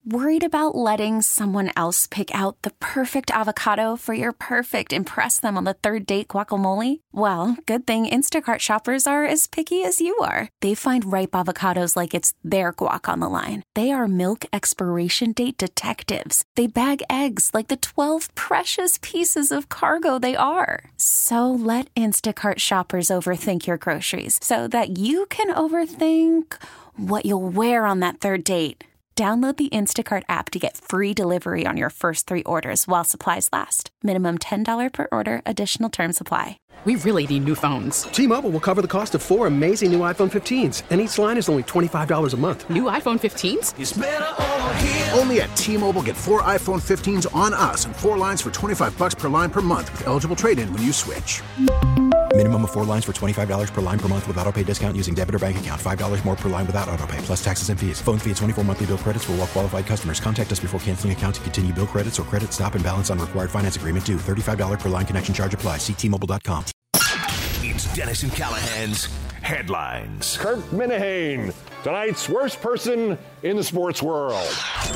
Worried about letting someone else pick out the perfect avocado for your perfect impress them on the third date guacamole? Well, good thing Instacart shoppers are as picky as you are. They find ripe avocados like it's their guac on the line. They are milk expiration date detectives. They bag eggs like the 12 precious pieces of cargo they are. So let Instacart shoppers overthink your groceries so that you can overthink what you'll wear on that third date. Download the Instacart app to get free delivery on your first 3 orders while supplies last. Minimum $10 per order. Additional terms apply. We really need new phones. T-Mobile will cover the cost of 4 amazing new iPhone 15s, and each line is only $25 a month. New iPhone 15s? It's better over here. Only at T-Mobile, get 4 iPhone 15s on us and 4 lines for $25 per line per month with eligible trade-in when you switch. Minimum of 4 lines for $25 per line per month with autopay discount using debit or bank account. $5 more per line without autopay, plus taxes and fees. Phone fee at 24 monthly bill credits for well-qualified customers. Contact us before canceling account to continue bill credits or credit stop and balance on required finance agreement due. $35 per line connection charge applies. See T-Mobile.com. It's Dennis and Callahan's Headlines. Kirk Minihane, tonight's worst person in the sports world.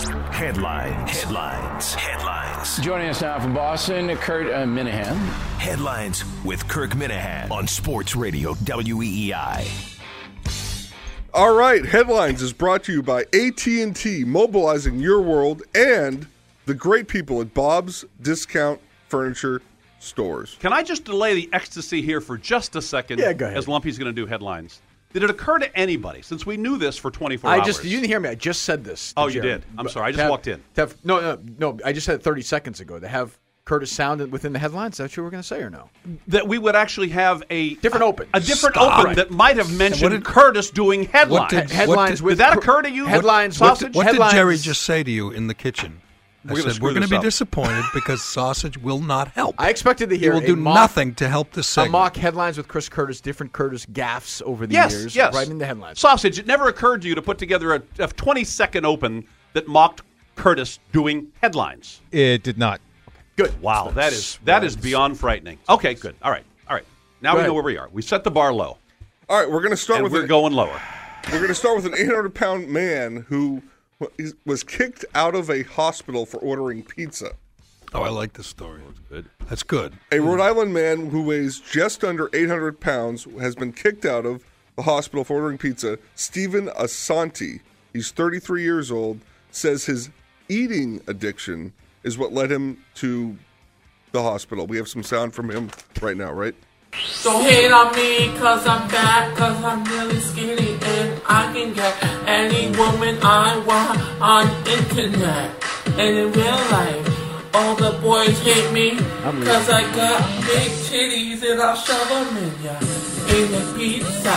Headlines. Joining us now from Boston, Kurt Minihane. Headlines with Kirk Minihane on Sports Radio WEEI. All right, Headlines is brought to you by AT&T, mobilizing your world, and the great people at Bob's Discount Furniture Stores. Can I just delay the ecstasy here for just a second? Yeah, go ahead. As Lumpy's going to do headlines. Did it occur to anybody, since we knew this for 24 hours? You didn't hear me. I just said this. Oh, you did? I'm sorry. I just walked in. No. I just said it 30 seconds ago. To have Curtis sound within the headlines, is that what you were going to say or no? That we would actually have a different open. A different open that might have mentioned Curtis doing headlines. Did that occur to you? Headlines. Sausage? What did Jerry just say to you in the kitchen? We're going to be disappointed because sausage will not help. I expected to hear It will do nothing to help this segment. A mock headlines with Chris Curtis, different Curtis gaffes over the years. Yes. Right in the headlines. Sausage, it never occurred to you to put together a 20-second open that mocked Curtis doing headlines. It did not. Good. Wow, that is beyond frightening. Okay, good. All right. Now we know where we are. We set the bar low. All right, we're going to start with we're going lower. We're going to start with an 800-pound man who was kicked out of a hospital for ordering pizza. Oh, I like this story. That's good. A Rhode Island man who weighs just under 800 pounds has been kicked out of the hospital for ordering pizza. Stephen Asante, he's 33 years old, says his eating addiction is what led him to the hospital. We have some sound from him right now, right? Don't hate on me cause I'm fat, cause I'm really skinny and I can get any woman I want on internet. And in real life, all the boys hate me cause I got big titties and I'll shove them in ya. In the pizza.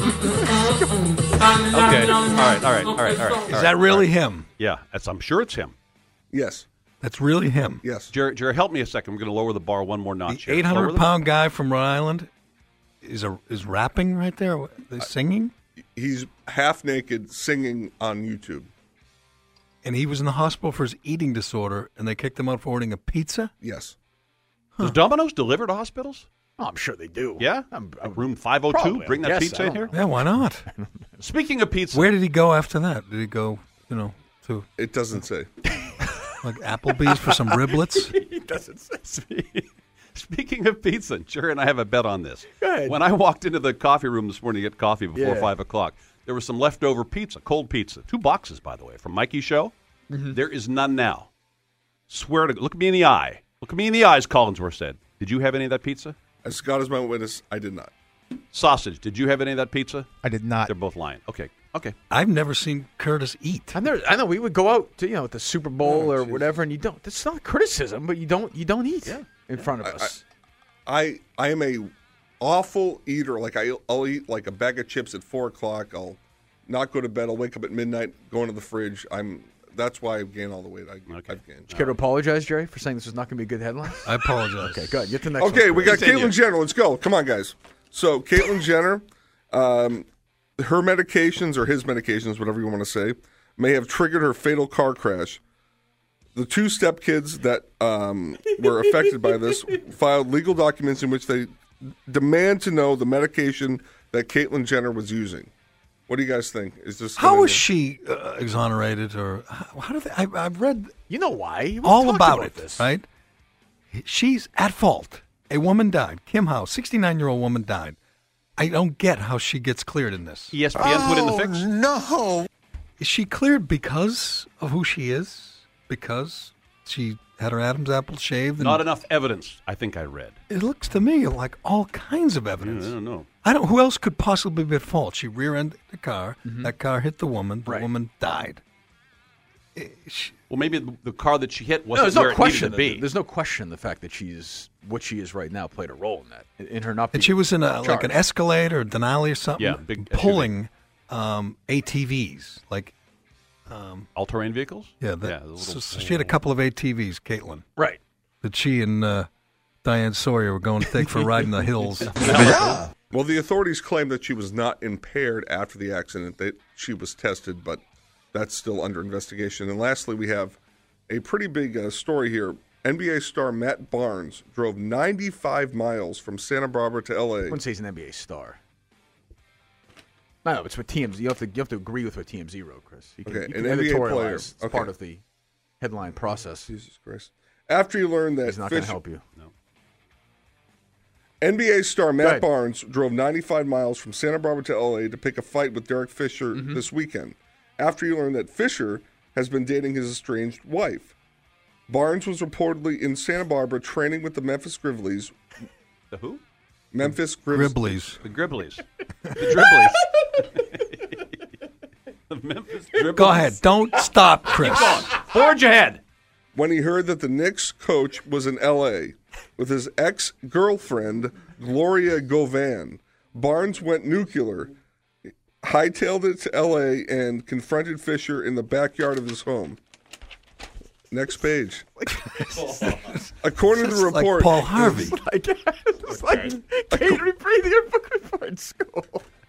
Okay, all right. Is that really him? Yeah, I'm sure it's him. Yes. That's really him. Yes. Jerry, help me a second. We're going to lower the bar one more notch. The 800-pound guy from Rhode Island is rapping right there. They're singing. He's half naked singing on YouTube. And he was in the hospital for his eating disorder, and they kicked him out for ordering a pizza? Yes. Does Domino's deliver to hospitals? Oh, I'm sure they do. Yeah? Room 502? Probably. Bring that pizza in here? Yeah, why not? Speaking of pizza. Where did he go after that? Did he go, to... It doesn't say. Like Applebee's for some riblets? It doesn't say. Speaking of pizza, Jerry and I have a bet on this. Go ahead. When I walked into the coffee room this morning to get coffee before 5 o'clock, there was some leftover pizza, cold pizza. 2 boxes, by the way, from Mikey's show. Mm-hmm. There is none now. Swear to God. Look at me in the eye. Look at me in the eyes, Collinsworth said. Did you have any of that pizza? As God is my witness, I did not. Sausage, did you have any of that pizza? I did not. They're both lying. Okay. I've never seen Curtis eat. I know we would go out to at the Super Bowl or whatever, and you don't. That's not criticism, but you don't eat in front of us. I am a awful eater. Like I'll eat like a bag of chips at 4 o'clock. I'll not go to bed. I'll wake up at midnight, go into the fridge. That's why I've gained all the weight I've gained. Did you care to apologize, Jerry, for saying this was not going to be a good headline? I apologize. Okay, good. Get to the next one. Okay, we got Caitlyn Jenner. Let's go. Come on, guys. So Caitlyn Jenner, her medications or his medications, whatever you want to say, may have triggered her fatal car crash. The 2 stepkids that were affected by this filed legal documents in which they demand to know the medication that Caitlyn Jenner was using. What do you guys think? Is this How was she exonerated, or how do they? I've read. You know why? All about it. This. Right? She's at fault. A woman died. Kim Howe, 69-year-old woman died. I don't get how she gets cleared in this. ESPN put in the fix. No. Is she cleared because of who she is? Because she had her Adam's apple shaved? And Not enough evidence, I think I read. It looks to me like all kinds of evidence. I don't know. Who else could possibly be at fault? She rear-ended the car. Mm-hmm. That car hit the woman. The woman died. Well, maybe the car that she hit wasn't where it needed to be. There's no question the fact that she's what she is right now played a role in that. In her not being And she was in like an Escalade or Denali or something. Yeah, big pulling ATVs, like all-terrain vehicles. Yeah, so she had a couple of ATVs, Caitlin. Right. That she and Diane Sawyer were going to take for a ride in the hills. Well, the authorities claim that she was not impaired after the accident. That she was tested, but that's still under investigation. And lastly, we have a pretty big story here. NBA star Matt Barnes drove 95 miles from Santa Barbara to L.A. I wouldn't say he's an NBA star. No, it's what TMZ. You have to agree with what TMZ wrote, Chris. You can an NBA player. It's part of the headline process. Jesus Christ! After you learn that he's not going to help you. No. NBA star Matt Barnes drove 95 miles from Santa Barbara to L.A. to pick a fight with Derek Fisher this weekend. After you learn that Fisher has been dating his estranged wife. Barnes was reportedly in Santa Barbara training with the Memphis Grizzlies. The who? Memphis Grizzlies. The Grizzlies. The Dribblies. The Memphis Dribblies. Go ahead. Don't stop, Chris. Keep going. Forge ahead. When he heard that the Knicks coach was in L.A. with his ex-girlfriend, Gloria Govan, Barnes went nuclear, hightailed it to L.A. and confronted Fisher in the backyard of his home. Next page. According to the report, like Paul Harvey. It's like catering breathing in school.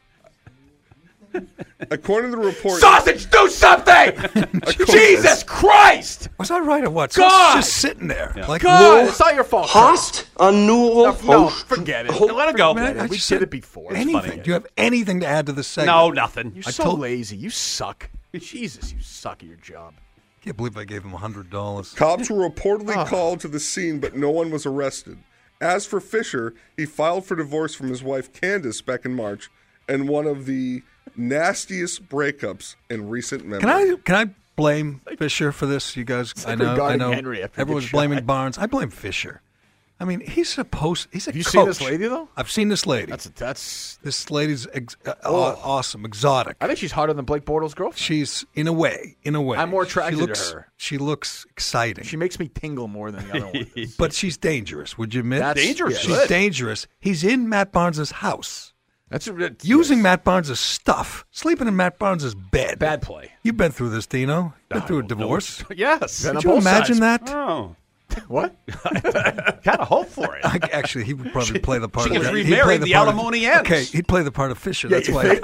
According to the report, sausage, do something! Jesus Christ! Was I right or what? God! Just sitting there. Yeah. Like, God, it's not your fault. Hast a new No, forget it. Let it go. We did it before. Anything. Do you have anything to add to the segment? No, nothing. You're so lazy. You suck. Jesus, you suck at your job. Can't believe I gave him $100. Cops were reportedly called to the scene, but no one was arrested. As for Fisher, he filed for divorce from his wife Candace back in March, and one of the nastiest breakups in recent memory. Can I blame Fisher for this? You guys, I know. Henry everyone's blaming Barnes. I blame Fisher. I mean, he's a coach. Have you seen this lady though? I've seen this lady. That's this lady's awesome, exotic. I think she's hotter than Blake Bortles' girlfriend. She's in a way. I'm more attracted to her. She looks exciting. She makes me tingle more than the other one. But she's dangerous. Would you admit? That's dangerous. She's dangerous. He's in Matt Barnes' house. That's using Matt Barnes' stuff, sleeping in Matt Barnes' bed. Bad play. You've been through this, Dino. Been through a divorce. Yes. Could you imagine that? Oh. What? Kind of hope for it. Actually, he would probably play the part she of was remarried. The alimony ends. Okay, he'd play the part of Fisher. That's why.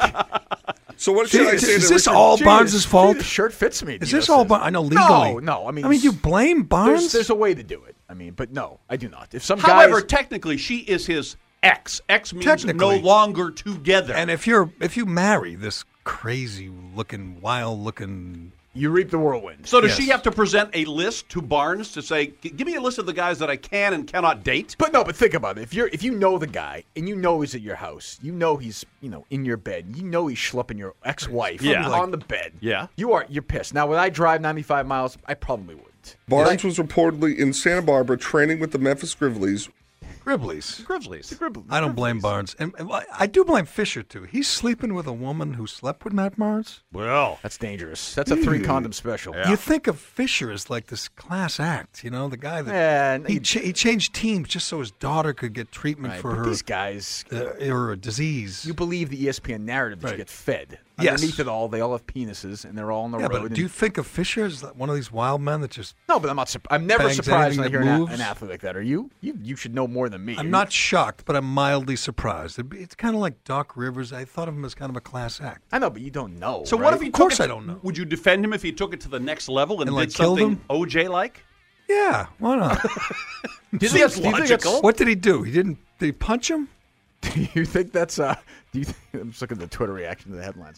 So what should I say? Is this all Barnes' fault? The shirt fits me. Is this all Barnes? I know legally. No. I mean, you blame Barnes. There's a way to do it. I mean, but no, I do not. If some however, technically, she is his ex. Ex means no longer together. And if you marry this crazy looking, wild looking. You reap the whirlwind. So does she have to present a list to Barnes to say, give me a list of the guys that I can and cannot date? But think about it. If you know the guy and you know he's at your house, you know he's in your bed, you know he's schlepping your ex-wife on the bed. Yeah. You're pissed. Now, would I drive 95 miles? I probably wouldn't. Barnes was reportedly in Santa Barbara training with the Memphis Grizzlies. Grizzlies. I don't blame Barnes. And I do blame Fisher, too. He's sleeping with a woman who slept with Matt Barnes? Well. That's dangerous. That's a 3-condom special. Yeah. You think of Fisher as like this class act, the guy that he changed teams just so his daughter could get treatment for her. These guys. Or a disease. You believe the ESPN narrative that you get fed. Underneath it all, they all have penises, and they're all on the road. But do you think of Fisher as one of these wild men that just No, but I'm never surprised when I hear an athlete like that. Are you? You should know more than me. I'm not shocked, but I'm mildly surprised. It's kind of like Doc Rivers. I thought of him as kind of a class act. I know, but you don't know. So what if he Of course I don't know. Would you defend him if he took it to the next level and like did killed something him? OJ-like? Yeah, why not? Seems logical. What did he do? Did he punch him? Do you think that's I'm just looking at the Twitter reaction to the headlines.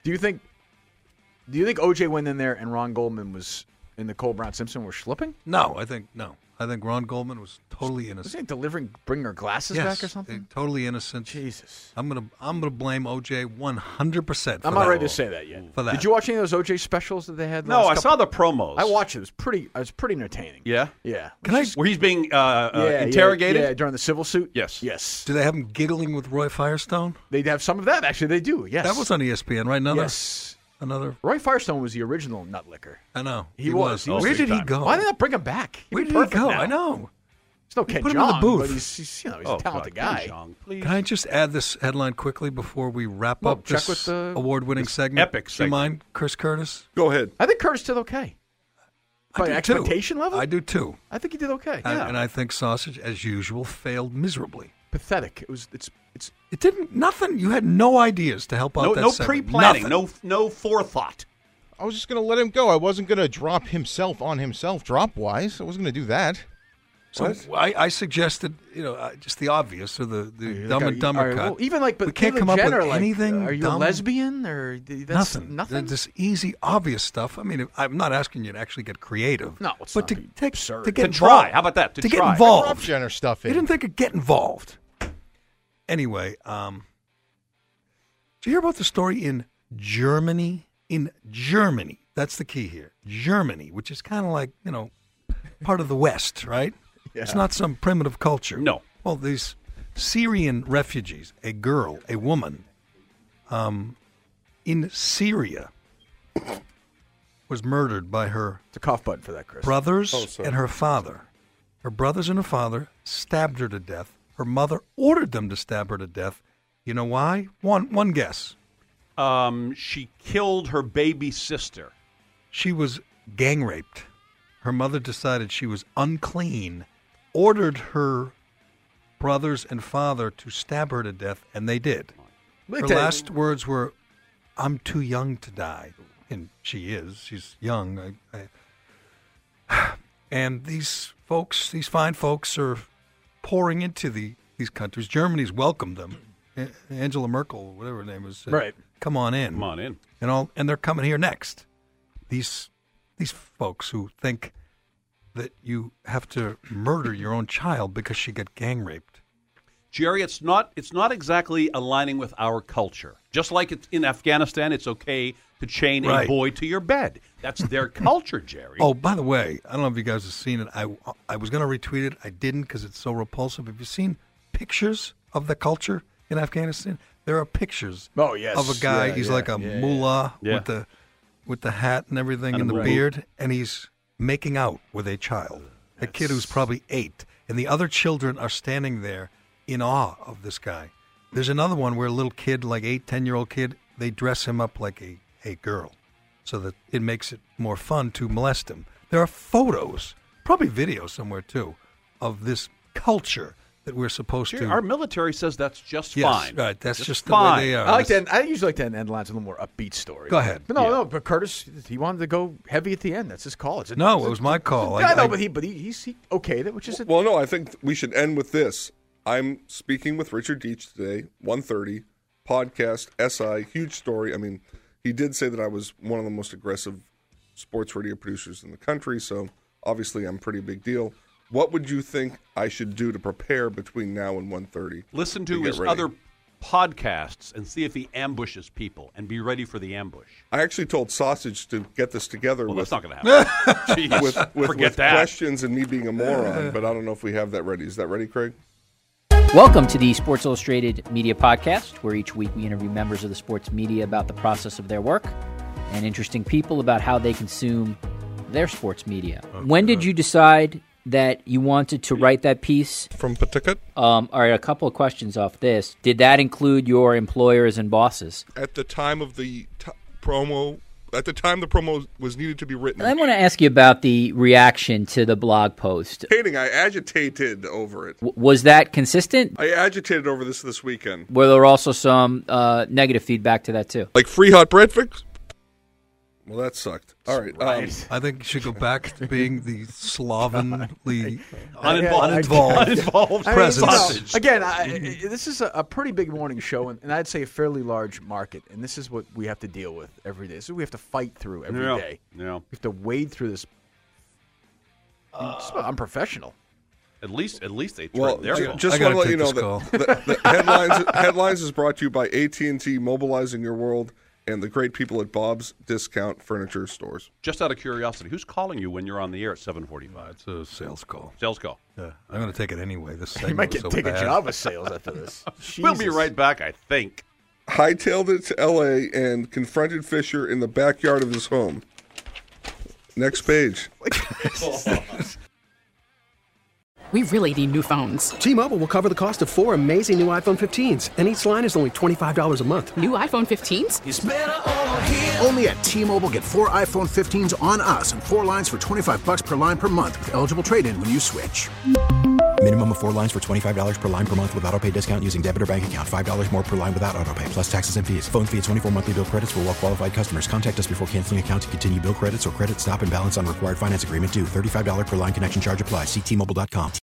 Do you think O.J. went in there and Ron Goldman and Nicole Brown Simpson were schlipping? No. I think Ron Goldman was totally innocent. Was he bringing her glasses back or something? Totally innocent. Jesus. I'm gonna blame O.J. 100%. I'm not ready to say that yet. For that. Did you watch any of those O.J. specials that they had? No, I saw the promos. I watched it. It was pretty entertaining. Yeah? Yeah. Where he's being interrogated? Yeah, during the civil suit? Yes. Yes. Do they have him giggling with Roy Firestone? They'd have some of that. Actually, they do, yes. That was on ESPN, right? Another. Roy Firestone was the original nut licker. I know. He was. Where did he go? Why did they not bring him back? Where did he go? I know. There's no Ken Put him Jeong, in the booth. but he's a talented guy. Please. Can I just add this headline quickly before we wrap up check this with the award-winning this segment? epic Do you segment. mind, Chris Curtis? Go ahead. I think Curtis did okay. By expectation level? I do too. I think he did okay. And I think Sausage, as usual, failed miserably. Pathetic. It didn't. Nothing. You had no ideas to help out that No segment. pre-planning. Nothing. No forethought. I was just going to let him go. I wasn't going to drop himself on himself drop-wise. I wasn't going to do that. So I suggested, just the obvious or the Dumb and Dumber cut. Well, even like, but we can't Caitlyn come up Jenner, with anything. Are you dumb? a lesbian or that's nothing? This easy, obvious stuff. I mean, I'm not asking you to actually get creative. No, it's but not to get To involved. try. How about that? To get try. involved. Rob Jenner stuff in. You didn't think of get involved. Anyway, did you hear about the story in Germany? In Germany, that's the key here. Germany, which is kind of like, part of the West, right? Yeah. It's not some primitive culture. No. Well, these Syrian refugees, a woman, in Syria, was murdered by her It's a cough button for that, Chris. brothers and her father. Her brothers and her father stabbed her to death. Her mother ordered them to stab her to death. You know why? One guess. She killed her baby sister. She was gang raped. Her mother decided she was unclean, ordered her brothers and father to stab her to death, and they did. Her last words were, "I'm too young to die." And she is. She's young. And these folks, these fine folks, are pouring into these countries. Germany's welcomed them. Angela Merkel, whatever her name was, said, right? Come on in. Come on in. And they're coming here next. These folks who think that you have to murder your own child because she got gang raped. Jerry, it's not exactly aligning with our culture. Just like it's in Afghanistan, it's okay to chain a boy to your bed. That's their culture, Jerry. Oh, by the way, I don't know if you guys have seen it. I was going to retweet it. I didn't because it's so repulsive. Have you seen pictures of the culture in Afghanistan? There are pictures of a guy. He's like a mullah with the hat and everything and the beard, and he's making out with a child, a kid who's probably 8. And the other children are standing there in awe of this guy. There's another one where a little kid, like 8, 10-year-old kid, they dress him up like a girl so that it makes it more fun to molest him. There are photos, probably videos somewhere too, of this culture that we're supposed to. Our military says that's just fine. Right, that's just the fine. way they are. I usually like to end lines with a little more upbeat story. Go ahead. But Curtis, he wanted to go heavy at the end. That's his call. It was my call. I know, but he okayed it, which is well, no, I think we should end with this. I'm speaking with Richard Deitch today, 1:30, podcast, SI, huge story. I mean, he did say that I was one of the most aggressive sports radio producers in the country, so obviously I'm a pretty big deal. What would you think I should do to prepare between now and 1:30? Listen to his other podcasts and see if he ambushes people and be ready for the ambush. I actually told Sausage to get this together. Well, that's not going to happen. with questions and me being a moron, but I don't know if we have that ready. Is that ready, Craig? Welcome to the Sports Illustrated Media Podcast, where each week we interview members of the sports media about the process of their work and interesting people about how they consume their sports media. When did you decide that you wanted to write that piece? From Pawtucket. All right, a couple of questions off this. Did that include your employers and bosses? At the time of the promo, at the time the promo was needed to be written. I want to ask you about the reaction to the blog post. I agitated over it. Was that consistent? I agitated over this weekend. Were there also some negative feedback to that too? Like free hot breakfast? Well, that sucked. All right. I think you should go back to being the slovenly, uninvolved presence. Again, this is a pretty big morning show, and I'd say a fairly large market, and this is what we have to deal with every day. So we have to fight through every day. Yeah. We have to wade through this. It's unprofessional. At least they tried. Well, just want to let you know that the headlines is brought to you by AT&T, mobilizing your world, and the great people at Bob's Discount Furniture Stores. Just out of curiosity, who's calling you when you're on the air at 7:45? It's a sales call. Sales call. Yeah, I'm going to take it anyway. This you might take a job of sales after this. We'll be right back, I think. Hightailed it to L.A. and confronted Fisher in the backyard of his home. Next page. We really need new phones. T-Mobile will cover the cost of 4 amazing new iPhone 15s, and each line is only $25 a month. New iPhone 15s? It's better over here. Only at T-Mobile, get 4 iPhone 15s on us and 4 lines for $25 per line per month with eligible trade-in when you switch. Minimum of 4 lines for $25 per line per month with autopay discount using debit or bank account. $5 more per line without autopay, plus taxes and fees. Phone fee at 24 monthly bill credits for well-qualified customers. Contact us before canceling account to continue bill credits or credit stop and balance on required finance agreement due. $35 per line connection charge applies. See T-Mobile.com.